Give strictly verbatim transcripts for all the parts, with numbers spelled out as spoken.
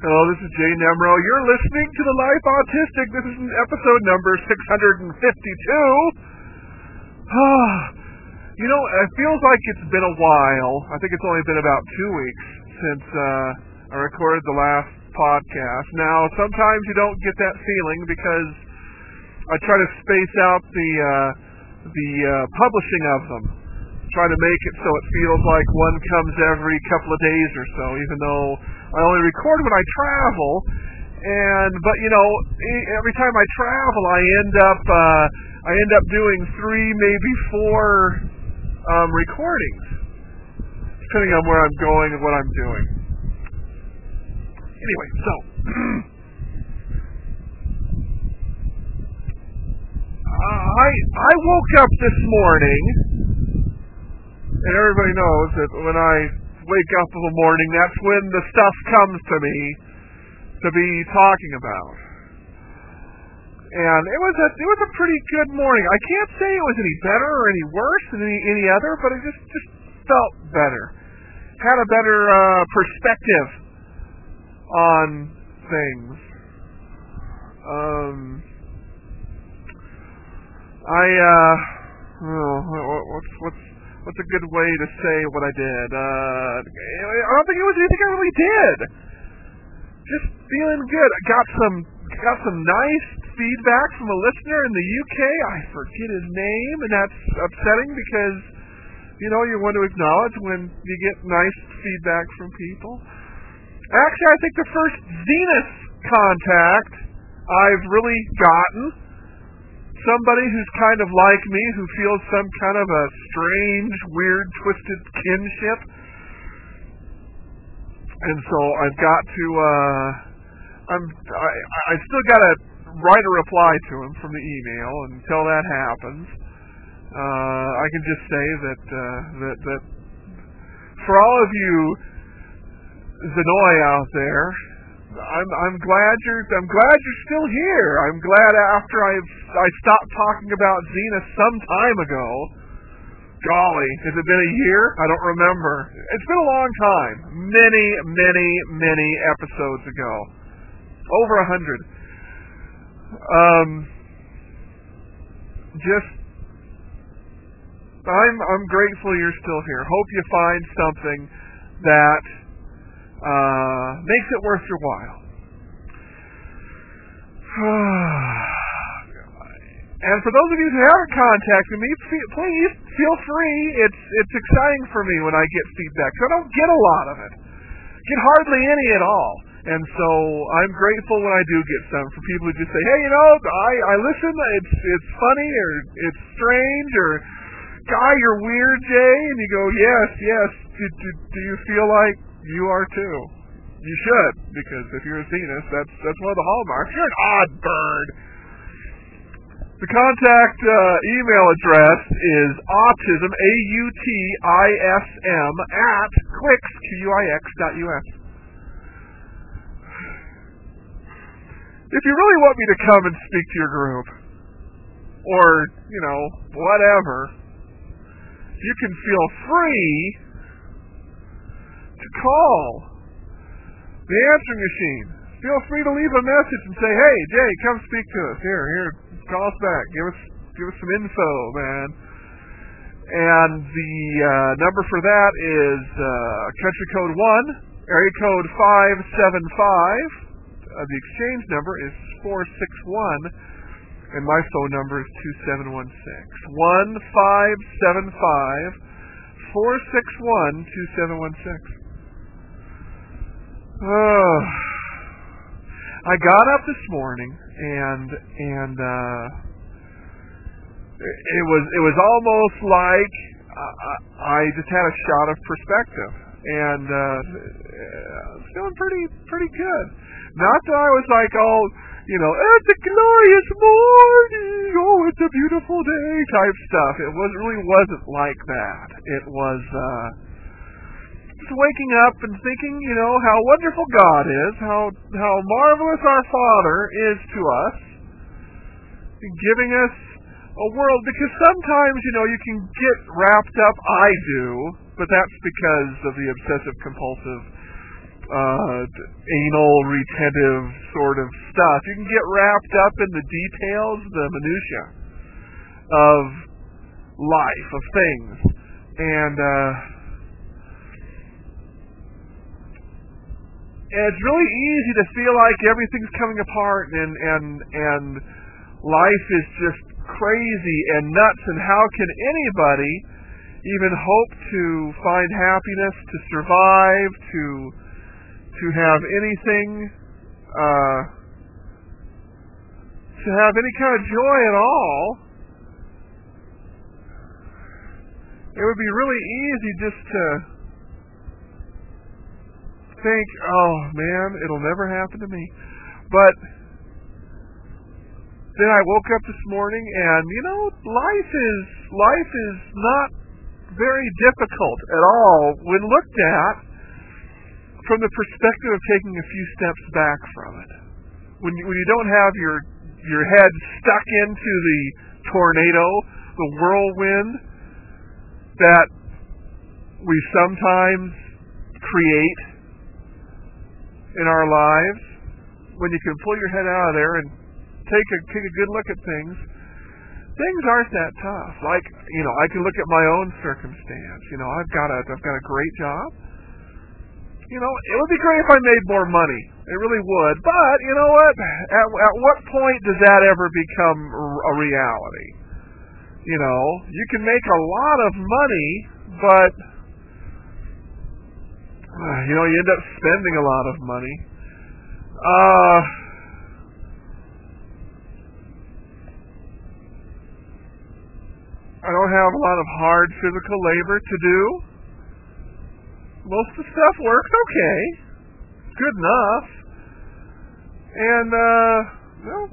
Hello, this is Jay Nemro. You're listening to The Life Autistic. This is episode number six hundred fifty-two. You know, it feels like it's been a while. I think it's only been about two weeks since uh, I recorded the last podcast. Now, sometimes you don't get that feeling because I try to space out the uh, the uh, publishing of them. Try to make it so it feels like one comes every couple of days or so, even though I only record when I travel. And but you know, every time I travel, I end up uh, I end up doing three, maybe four um, recordings, depending on where I'm going and what I'm doing. Anyway, so uh, I I woke up this morning. And everybody knows that when I wake up in the morning, that's when the stuff comes to me to be talking about. And it was a it was a pretty good morning. I can't say it was any better or any worse than any, any other, but it just, just felt better. Had a better uh, perspective on things. Um, I uh, oh, what's what's What's a good way to say what I did? Uh, I don't think it was anything I really did. Just feeling good. I got some got some nice feedback from a listener in the U K. I forget his name, and that's upsetting because, you know, you want to acknowledge when you get nice feedback from people. Actually, I think the first Zenith contact I've really gotten. Somebody who's kind of like me, who feels some kind of a strange, weird, twisted kinship. And so I've got to, uh, I'm, I, I still got to write a reply to him from the email, and until that happens, uh, I can just say that, uh, that, that for all of you Zenoi out there, I'm I'm glad you're I'm glad you're still here. I'm glad after I I stopped talking about Zenith some time ago. Golly, has it been a year? I don't remember. It's been a long time. Many, many, many episodes ago. Over a hundred. Um just I'm I'm grateful you're still here. Hope you find something that Uh, makes it worth your while. And for those of you who haven't contacted me, please feel free. It's it's exciting for me when I get feedback. I don't get a lot of it. Get hardly any at all. And so I'm grateful when I do get some from people who just say, hey, you know, I, I listen, it's it's funny, or it's strange, or, Guy, you're weird, Jay. And you go, yes, yes. Do, do, do you feel like you are too? You should, because if you're a Zenith, that's that's one of the hallmarks. You're an odd bird. The contact uh, email address is autism, A U T I S M, at Quix, Q U I X dot U S. If you really want me to come and speak to your group, or, you know, whatever, you can feel free to call the answering machine. Feel free to leave a message and say, hey, Jay, come speak to us. Here, here, call us back. Give us give us some info, man. And the uh, number for that is uh, country code one, area code five seven five. Uh, the exchange number is four six one, and my phone number is two seven one six. one five seven five, four six one, two seven one six. Oh, I got up this morning and and uh, it was it was almost like uh, I just had a shot of perspective, and uh, I was feeling pretty pretty good. Not that I was like, oh, you know, it's a glorious morning, oh, it's a beautiful day type stuff. It was really wasn't like that. It was uh, just waking up and thinking, you know, how wonderful God is, how how marvelous our Father is to us, giving us a world. Because sometimes, you know, you can get wrapped up. I do, but that's because of the obsessive compulsive uh, anal retentive sort of stuff. You can get wrapped up in the details, the minutia of life, of things. And, uh, and it's really easy to feel like everything's coming apart and, and, and life is just crazy and nuts, and how can anybody even hope to find happiness, to survive, to to have anything, uh, to have any kind of joy at all? It would be really easy just to think, oh man, it'll never happen to me. But then I woke up this morning and, you know, life is, life is not very difficult at all when looked at from the perspective of taking a few steps back from it. When you, when you don't have your your head stuck into the tornado, the whirlwind that we sometimes create in our lives, when you can pull your head out of there and take a take a good look at things, things aren't that tough. Like, you know, I can look at my own circumstance. You know, I've got a I've got a great job. You know, it would be great if I made more money. It really would. But, you know what? At, at what point does that ever become a reality? You know, you can make a lot of money, but, uh, you know, you end up spending a lot of money. Uh, I don't have a lot of hard physical labor to do. Most of the stuff works okay. Good enough. And, uh, well,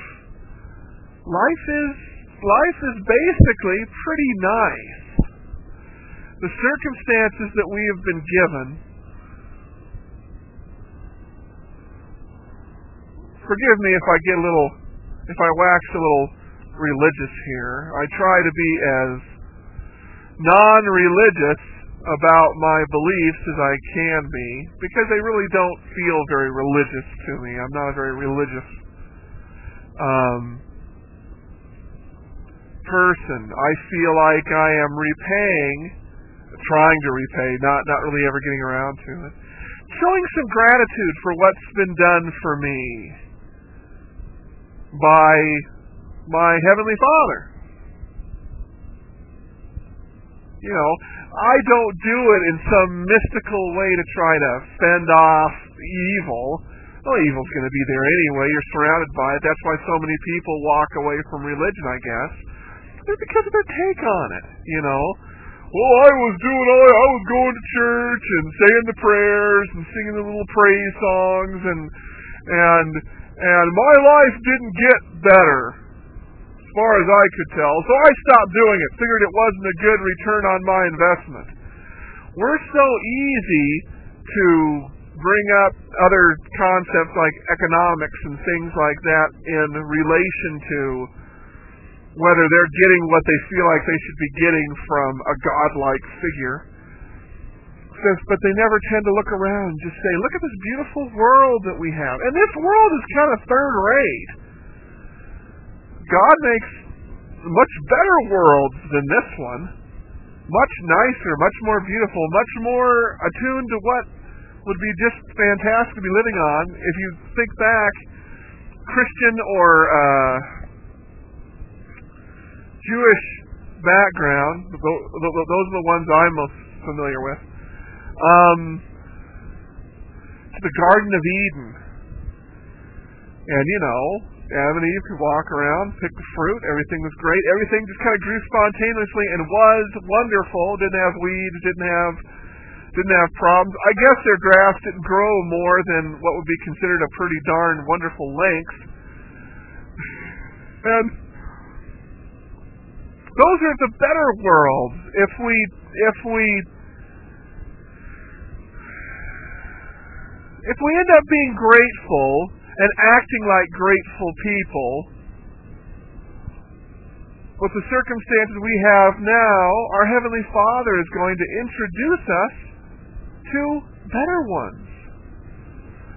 life is, life is basically pretty nice. The circumstances that we have been given, forgive me if I get a little, if I wax a little religious here. I try to be as non-religious about my beliefs as I can be, because they really don't feel very religious to me. I'm not a very religious um, person. I feel like I am repaying, trying to repay, not, not really ever getting around to it, showing some gratitude for what's been done for me by my Heavenly Father. You know, I don't do it in some mystical way to try to fend off evil. Well, evil's going to be there anyway. You're surrounded by it. That's why so many people walk away from religion, I guess. It's because of their take on it, you know. Well, I was doing all, I was going to church and saying the prayers and singing the little praise songs, and and and my life didn't get better, as far as I could tell. So I stopped doing it. Figured it wasn't a good return on my investment. We're so easy to bring up other concepts like economics and things like that in relation to whether they're getting what they feel like they should be getting from a godlike figure. But they never tend to look around and just say, look at this beautiful world that we have. And this world is kind of third rate. God makes much better worlds than this one. Much nicer, much more beautiful, much more attuned to what would be just fantastic to be living on. If you think back, Christian or uh, Jewish background, those are the ones I'm most familiar with. Um, to the Garden of Eden. And, you know, Adam and Eve could walk around, pick the fruit, everything was great, everything just kind of grew spontaneously and was wonderful, didn't have weeds, didn't have didn't have problems. I guess their grass didn't grow more than what would be considered a pretty darn wonderful length. And those are the better worlds. If we if we if we end up being grateful and acting like grateful people, with the circumstances we have now, our Heavenly Father is going to introduce us to better ones.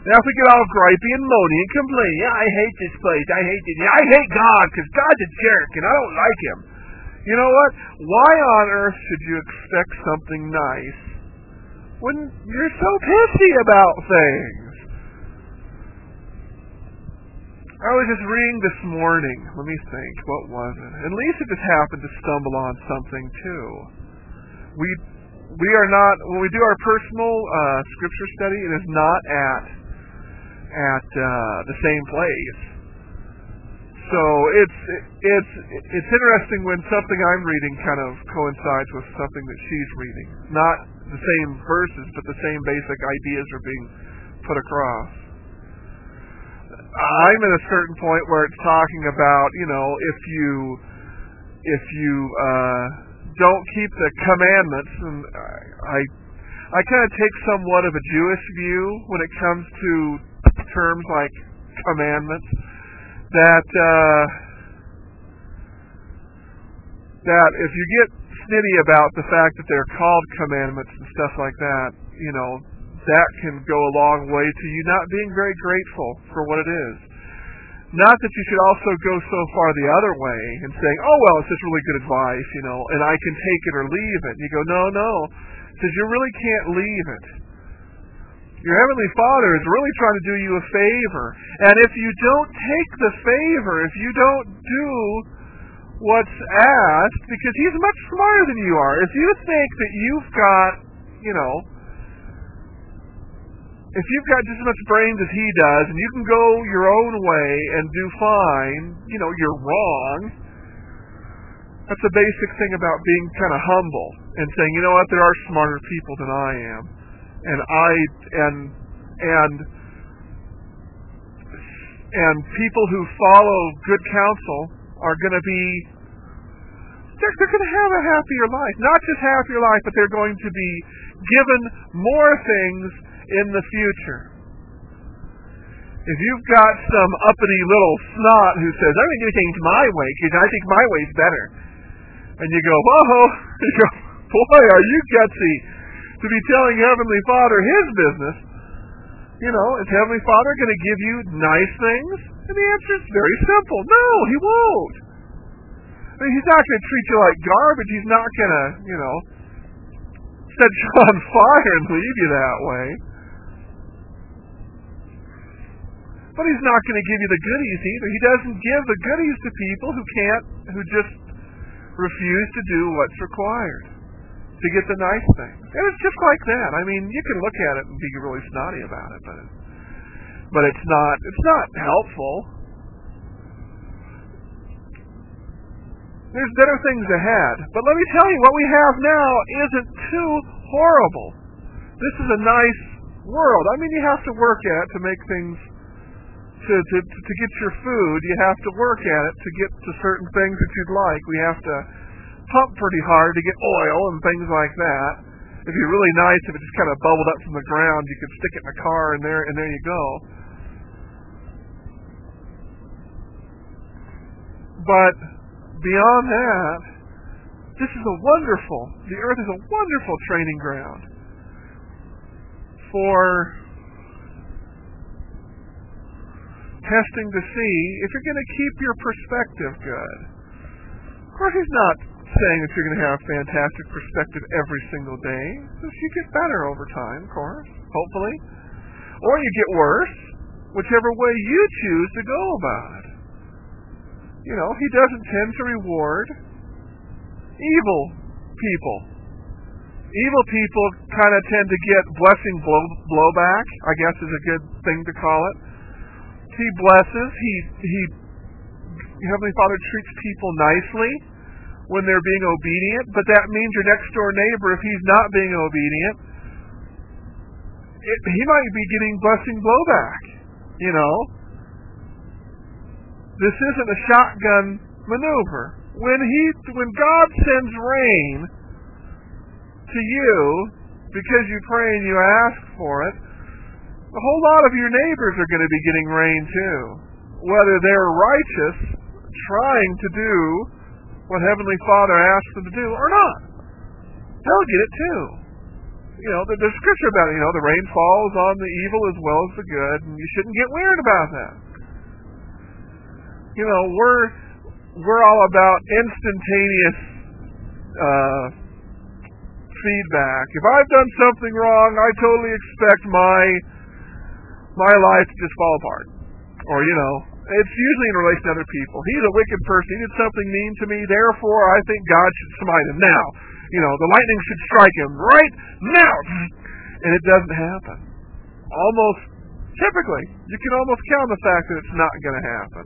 Now if we get all gripey and moany and complain, yeah, I hate this place, I hate this, I hate God, because God's a jerk, and I don't like Him. You know what? Why on earth should you expect something nice when you're so pissy about things? I was just reading this morning. Let me think. What was it? At least it just happened to stumble on something too. We we are not, when we do our personal uh, scripture study, it is not at at uh, the same place. So it's it's it's interesting when something I'm reading kind of coincides with something that she's reading. Not the same verses, but the same basic ideas are being put across. I'm at a certain point where it's talking about, you know, if you if you uh, don't keep the commandments, and I I kind of take somewhat of a Jewish view when it comes to terms like commandments. That uh, that if you get snitty about the fact that they're called commandments and stuff like that, you know, that can go a long way to you not being very grateful for what it is. Not that you should also go so far the other way and saying, oh, well, it's just really good advice, you know, and I can take it or leave it. And you go, no, no, because you really can't leave it. Your Heavenly Father is really trying to do you a favor. And if you don't take the favor, if you don't do what's asked, because He's much smarter than you are, if you think that you've got, you know, if you've got just as much brains as He does, and you can go your own way and do fine, you know, you're wrong. That's the basic thing about being kind of humble and saying, you know what, there are smarter people than I am. And I and and and people who follow good counsel are going to be they're, they're going to have a happier life. Not just happier life, but they're going to be given more things in the future. If you've got some uppity little snot who says, I'm going to do things my way because I think my way's better, and you go, whoa, you go, boy, are you gutsy to be telling Heavenly Father His business. You know, is Heavenly Father going to give you nice things? And the answer is very simple. No, He won't. I mean, He's not going to treat you like garbage. He's not going to, you know, set you on fire and leave you that way. But He's not going to give you the goodies either. He doesn't give the goodies to people who can't, who just refuse to do what's required to get the nice things. And it's just like that. I mean, you can look at it and be really snotty about it, but it, but it's not it's not helpful. There's better things ahead. But let me tell you, what we have now isn't too horrible. This is a nice world. I mean, you have to work at it to make things, to, to, to get your food. You have to work at it to get to certain things that you'd like. We have to pump pretty hard to get oil and things like that. It'd be really nice if it just kind of bubbled up from the ground. You could stick it in a car and there and there you go. But beyond that, this is a wonderful, the earth is a wonderful training ground for testing to see if you're going to keep your perspective good. Of course, He's not saying that you're going to have fantastic perspective every single day. Just you get better over time, of course, hopefully. Or you get worse, whichever way you choose to go about it. You know, He doesn't tend to reward evil people. Evil people kind of tend to get blessing blow, blowback, I guess is a good thing to call it. He blesses, he, he, Heavenly Father treats people nicely when they're being obedient, but that means your next door neighbor, if he's not being obedient, it, he might be getting blessing blowback, you know. This isn't a shotgun maneuver. When he, when God sends rain to you, because you pray and you ask for it, a whole lot of your neighbors are going to be getting rain too. Whether they're righteous, trying to do what Heavenly Father asks them to do or not. They'll get it too. You know, the, there's scripture about it. You know, the rain falls on the evil as well as the good, and you shouldn't get weird about that. You know, we're we're all about instantaneous uh, feedback. If I've done something wrong, I totally expect my my life to just fall apart. Or, you know, it's usually in relation to other people. He's a wicked person. He did something mean to me. Therefore, I think God should smite him now. You know, the lightning should strike him right now. And it doesn't happen. Almost, typically, you can almost count on the fact that it's not going to happen.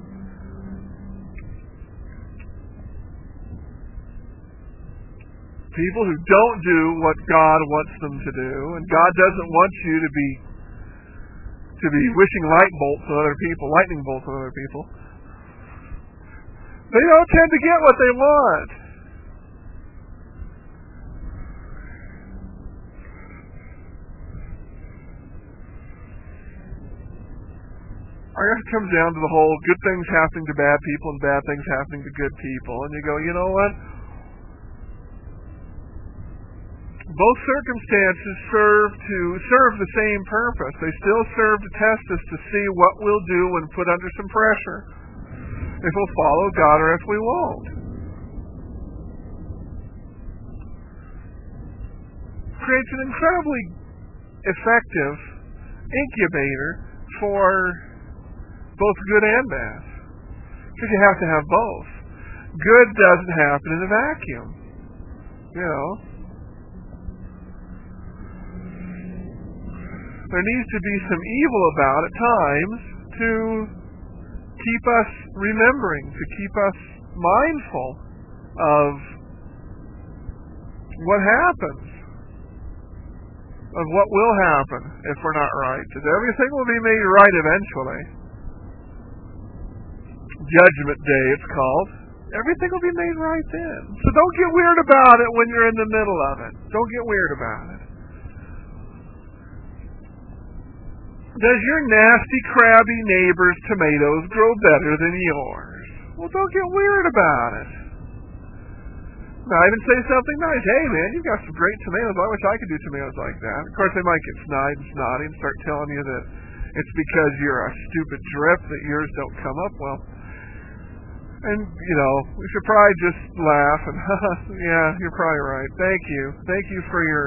People who don't do what God wants them to do, and God doesn't want you to be to be wishing light bolts on other people, lightning bolts on other people. They don't tend to get what they want. I guess it comes down to the whole good things happening to bad people and bad things happening to good people. And you go, you know what? Both circumstances serve to serve the same purpose. They still serve to test us to see what we'll do when put under some pressure. If we'll follow God or if we won't. Creates an incredibly effective incubator for both good and bad. Because you have to have both. Good doesn't happen in a vacuum. You know. There needs to be some evil about at times to keep us remembering, to keep us mindful of what happens, of what will happen if we're not right. Because everything will be made right eventually. Judgment Day, it's called. Everything will be made right then. So don't get weird about it when you're in the middle of it. Don't get weird about it. Does your nasty, crabby neighbor's tomatoes grow better than yours? Well, don't get weird about it. Now, even say something nice. Hey, man, you've got some great tomatoes. I wish I could do tomatoes like that. Of course, they might get snide and snotty and start telling you that it's because you're a stupid drip that yours don't come up well. And, you know, we should probably just laugh and, yeah, you're probably right. Thank you. Thank you for your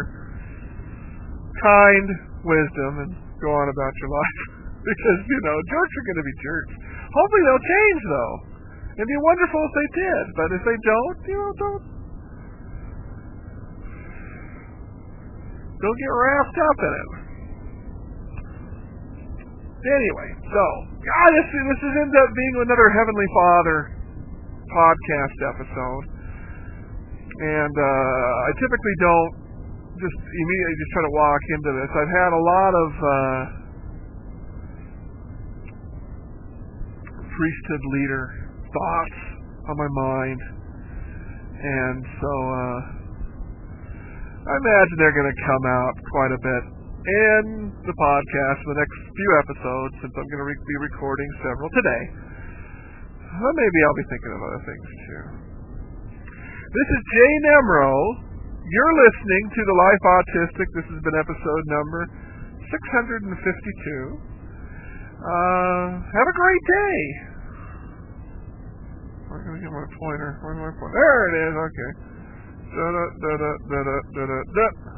kind wisdom and go on about your life. Because, you know, jerks are going to be jerks. Hopefully they'll change, though. It'd be wonderful if they did. But if they don't, you know, don't don't get wrapped up in it. Anyway, so, God, this, this is end up being another Heavenly Father podcast episode. And uh, I typically don't just immediately just try to walk into this. I've had a lot of uh, priesthood leader thoughts on my mind, and so uh, I imagine they're going to come out quite a bit in the podcast for the next few episodes, since I'm going to re- be recording several today. Well, maybe I'll be thinking of other things too. This is Jay Nemro. You're listening to The Life Autistic. This has been episode number six hundred fifty-two. Uh, have a great day. I'm going to get my pointer. Where's my pointer? There it is. Okay. Da da da da da da da da.